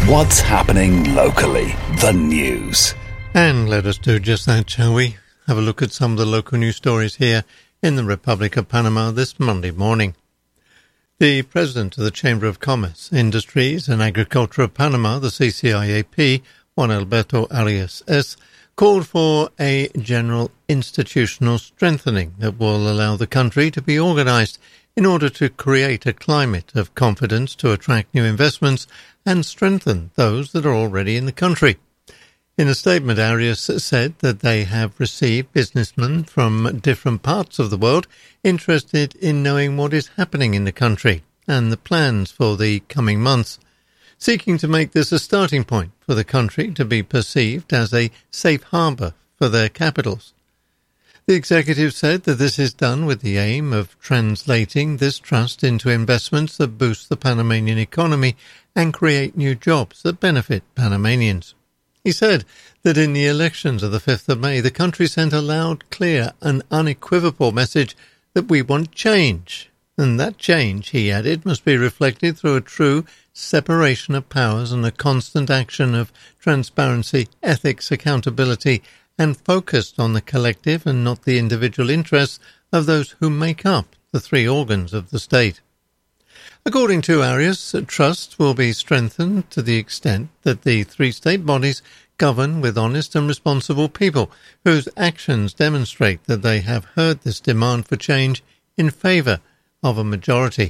What's happening locally? The news. And let us do just that, shall we? Have a look at some of the local news stories here in the Republic of Panama this Monday morning. The President of the Chamber of Commerce, Industries and Agriculture of Panama, the CCIAP, Juan Alberto Arias S., called for a general institutional strengthening that will allow the country to be organised in order to create a climate of confidence to attract new investments and strengthen those that are already in the country. In a statement, Arias said that they have received businessmen from different parts of the world interested in knowing what is happening in the country and the plans for the coming months, seeking to make this a starting point for the country to be perceived as a safe harbour for their capitals. The executive said that this is done with the aim of translating this trust into investments that boost the Panamanian economy and create new jobs that benefit Panamanians. He said that in the elections of the 5th of May, the country sent a loud, clear and unequivocal message that we want change. And that change, he added, must be reflected through a true separation of powers and a constant action of transparency, ethics, accountability, and focused on the collective and not the individual interests of those who make up the three organs of the state. According to Arias, trust will be strengthened to the extent that the three state bodies govern with honest and responsible people whose actions demonstrate that they have heard this demand for change in favour of a majority.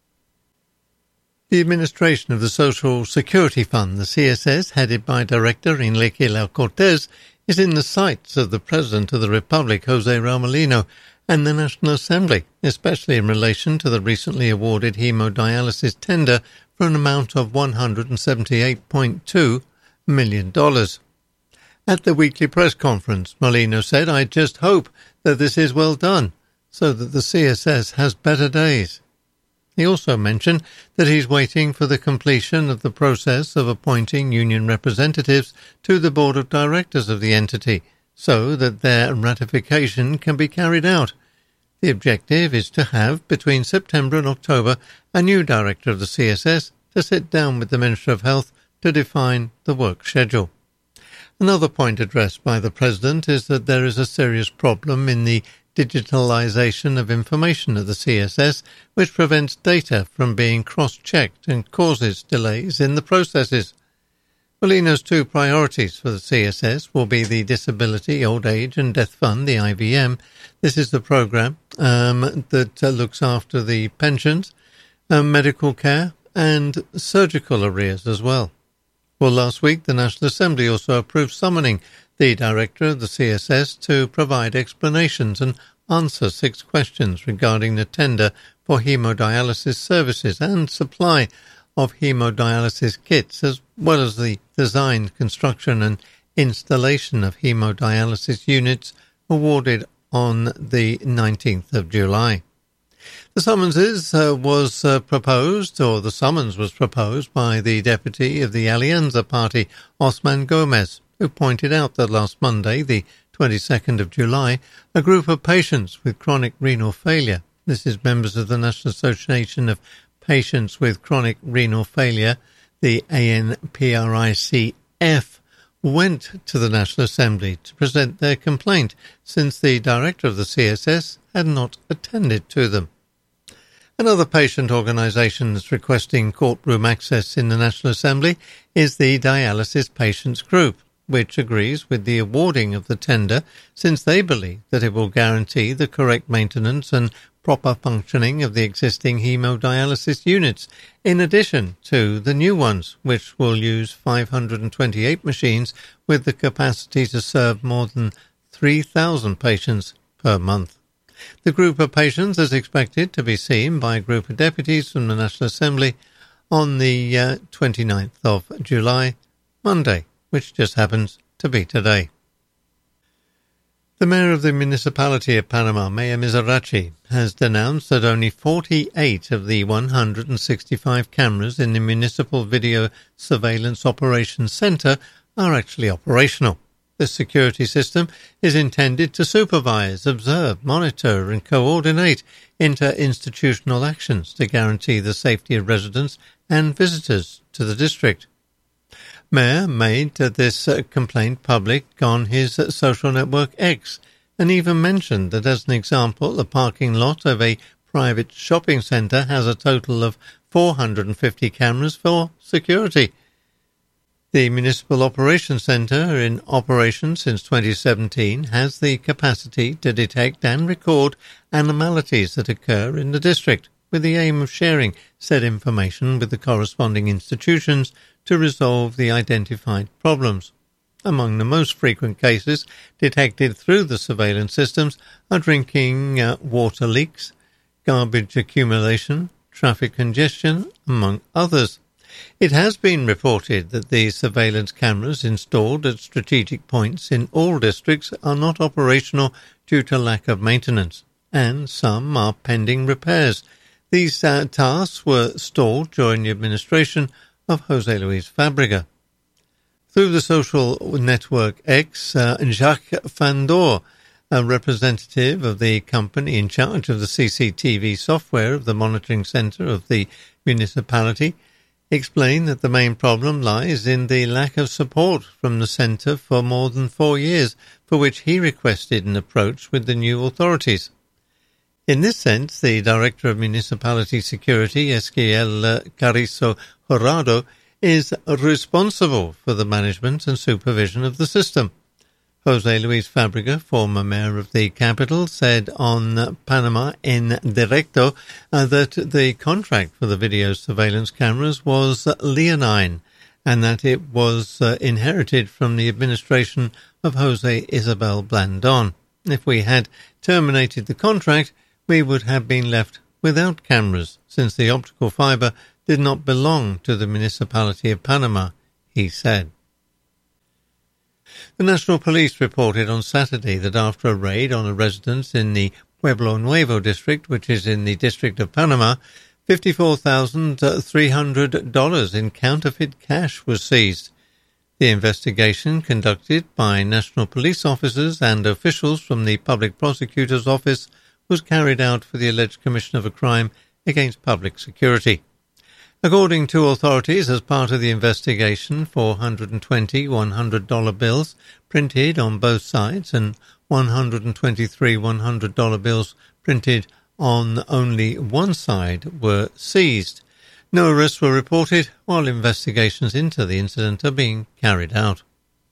The administration of the Social Security Fund, the CSS, headed by Director Enrique Lau Cortez, is in the sights of the President of the Republic, Jose Raul Molino, and the National Assembly, especially in relation to the recently awarded hemodialysis tender for an amount of $178.2 million. At the weekly press conference, Molino said, "I just hope that this is well done, so that the CSS has better days." He also mentioned that he's waiting for the completion of the process of appointing union representatives to the board of directors of the entity, so that their ratification can be carried out. The objective is to have, between September and October, a new director of the CSS to sit down with the Minister of Health to define the work schedule. Another point addressed by the President is that there is a serious problem in the digitalization of information at the CSS, which prevents data from being cross-checked and causes delays in the processes. Molino's two priorities for the CSS will be the Disability, Old Age and Death Fund, the IVM. This is the program that looks after the pensions, medical care and surgical arrears as well. Well, last week the National Assembly also approved summoning the Director of the CSS to provide explanations and answer 6 questions regarding the tender for hemodialysis services and supply of hemodialysis kits, as well as the design, construction and installation of hemodialysis units awarded on the 19th of July. The summons was proposed by the deputy of the Alianza Party, Osman Gomez, who pointed out that last Monday, the 22nd of July, a group of patients with chronic renal failure, this is members of the National Association of Patients with Chronic Renal Failure, the ANPRICF, went to the National Assembly to present their complaint since the director of the CSS had not attended to them. Another patient organisation that's requesting courtroom access in the National Assembly is the Dialysis Patients Group, which agrees with the awarding of the tender since they believe that it will guarantee the correct maintenance and proper functioning of the existing hemodialysis units, in addition to the new ones, which will use 528 machines with the capacity to serve more than 3,000 patients per month. The group of patients is expected to be seen by a group of deputies from the National Assembly on the 29th of July, Monday, which just happens to be today. The mayor of the municipality of Panama, Mayor Mizrachi, has denounced that only 48 of the 165 cameras in the Municipal Video Surveillance Operations Centre are actually operational. The security system is intended to supervise, observe, monitor and coordinate inter-institutional actions to guarantee the safety of residents and visitors to the district. Mayor made this complaint public on his social network X, and even mentioned that, as an example, the parking lot of a private shopping centre has a total of 450 cameras for security. The Municipal Operations Centre, in operation since 2017, has the capacity to detect and record anomalies that occur in the district, with the aim of sharing said information with the corresponding institutions to resolve the identified problems. Among the most frequent cases detected through the surveillance systems are drinking water leaks, garbage accumulation, traffic congestion, among others. It has been reported that the surveillance cameras installed at strategic points in all districts are not operational due to lack of maintenance, and some are pending repairs. These tasks were stalled during the administration of José Luis Fábrega. Through the social network X, Jacques Fandor, a representative of the company in charge of the CCTV software of the monitoring centre of the municipality, explained that the main problem lies in the lack of support from the centre for more than 4 years, for which he requested an approach with the new authorities. In this sense, the Director of Municipality Security, Esquiel Carrizo Jurado, is responsible for the management and supervision of the system. José Luis Fábrega, former mayor of the capital, said on Panama en Directo that the contract for the video surveillance cameras was leonine and that it was inherited from the administration of José Isabel Blandón. If we had terminated the contract, we would have been left without cameras, since the optical fibre did not belong to the municipality of Panama, he said. The National Police reported on Saturday that after a raid on a residence in the Pueblo Nuevo district, which is in the District of Panama, $54,300 in counterfeit cash was seized. The investigation, conducted by National Police officers and officials from the Public Prosecutor's Office, was carried out for the alleged commission of a crime against public security. According to authorities, as part of the investigation, 420 $100 bills printed on both sides and 123 $100 bills printed on only one side were seized. No arrests were reported, while investigations into the incident are being carried out.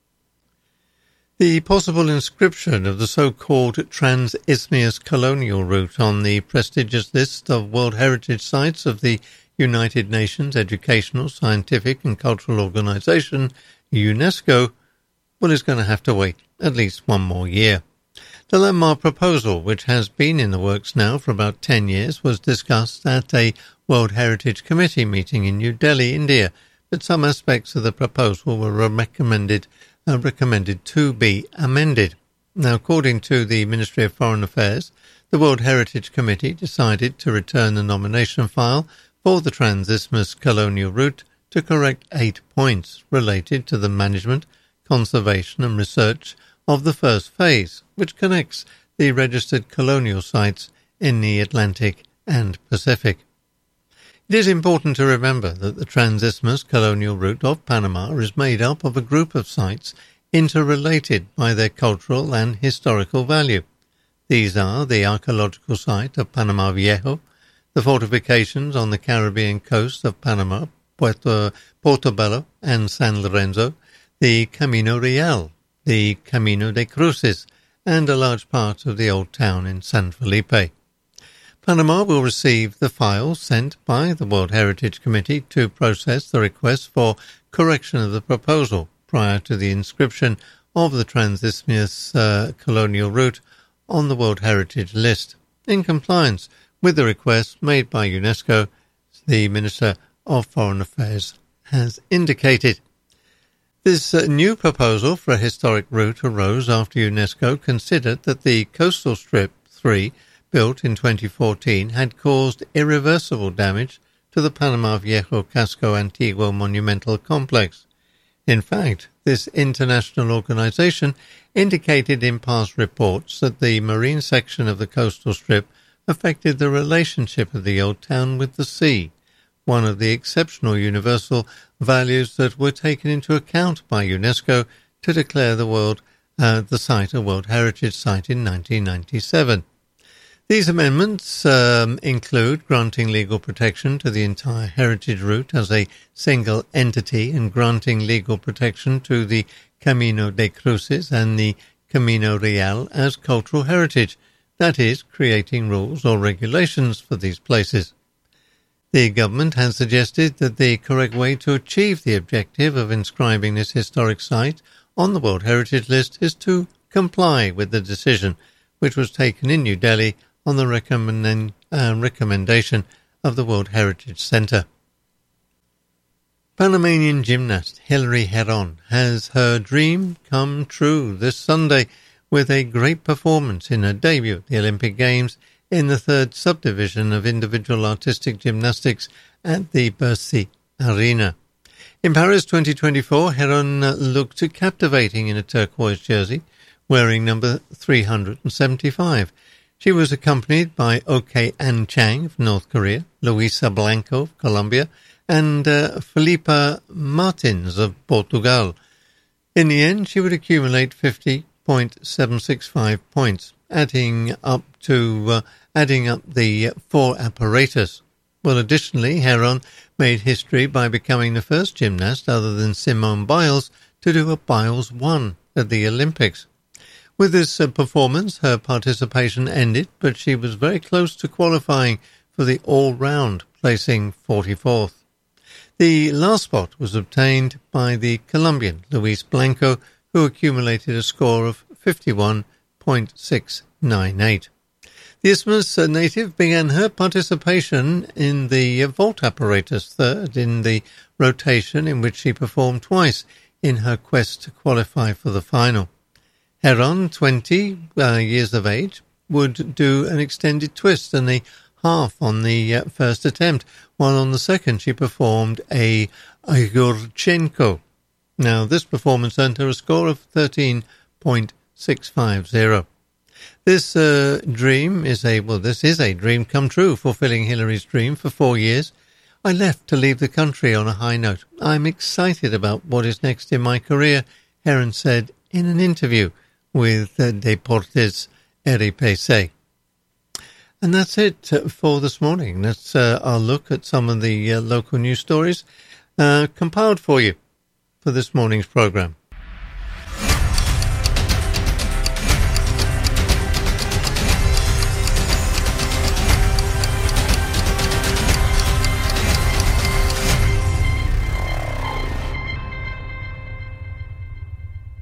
The possible inscription of the so-called Trans-Isthmian colonial route on the prestigious list of World Heritage Sites of the United Nations Educational, Scientific and Cultural Organization, UNESCO, is going to have to wait at least one more year. The landmark proposal, which has been in the works now for about 10 years, was discussed at a World Heritage Committee meeting in New Delhi, India, but some aspects of the proposal were recommended to be amended. Now, according to the Ministry of Foreign Affairs, the World Heritage Committee decided to return the nomination file for the Trans-Isthmian colonial route to correct 8 points related to the management, conservation and research of the first phase, which connects the registered colonial sites in the Atlantic and Pacific. It is important to remember that the Trans-Isthmian colonial route of Panama is made up of a group of sites interrelated by their cultural and historical value. These are the archaeological site of Panama Viejo, the fortifications on the Caribbean coast of Panama, Portobello and San Lorenzo, the Camino Real, the Camino de Cruces, and a large part of the old town in San Felipe. Panama will receive the files sent by the World Heritage Committee to process the request for correction of the proposal prior to the inscription of the Trans-Isthmian colonial route on the World Heritage List, in compliance with the request made by UNESCO, the Minister of Foreign Affairs has indicated. This new proposal for a historic route arose after UNESCO considered that the Coastal Strip 3, built in 2014, had caused irreversible damage to the Panama Viejo Casco Antiguo Monumental Complex. In fact, this international organization indicated in past reports that the marine section of the coastal strip affected the relationship of the old town with the sea, one of the exceptional universal values that were taken into account by UNESCO to declare the site a World Heritage Site in 1997. These amendments include granting legal protection to the entire heritage route as a single entity and granting legal protection to the Camino de Cruces and the Camino Real as cultural heritage, that is, creating rules or regulations for these places. The government has suggested that the correct way to achieve the objective of inscribing this historic site on the World Heritage List is to comply with the decision, which was taken in New Delhi on the recommendation of the World Heritage Centre. Panamanian gymnast Hilary Herron has her dream come true this Sunday with a great performance in her debut at the Olympic Games in the third subdivision of individual artistic gymnastics at the Bercy Arena. In Paris 2024, Herron looked captivating in a turquoise jersey, wearing number 375. She was accompanied by Ok An Chang of North Korea, Luisa Blanco of Colombia, and Filipa Martins of Portugal. In the end, she would accumulate 50.765 points, adding up the four apparatus. Well, additionally, Herron made history by becoming the first gymnast other than Simone Biles to do a Biles 1 at the Olympics. With this performance, her participation ended, but she was very close to qualifying for the all-round, placing 44th. The last spot was obtained by the Colombian Luis Blanco, who accumulated a score of 51.698. The Isthmus native began her participation in the vault apparatus third in the rotation in which she performed twice in her quest to qualify for the final. Herron, 20 years of age, would do an extended twist and a half on the first attempt, while on the second she performed a Yurchenko. Now, this performance earned her a score of 13.650. This is a dream come true, fulfilling Hilary's dream for 4 years. I left to leave the country on a high note. I'm excited about what is next in my career, Herron said in an interview with Deportes RPC. And that's it for this morning. That's our look at some of the local news stories compiled for you for this morning's programme.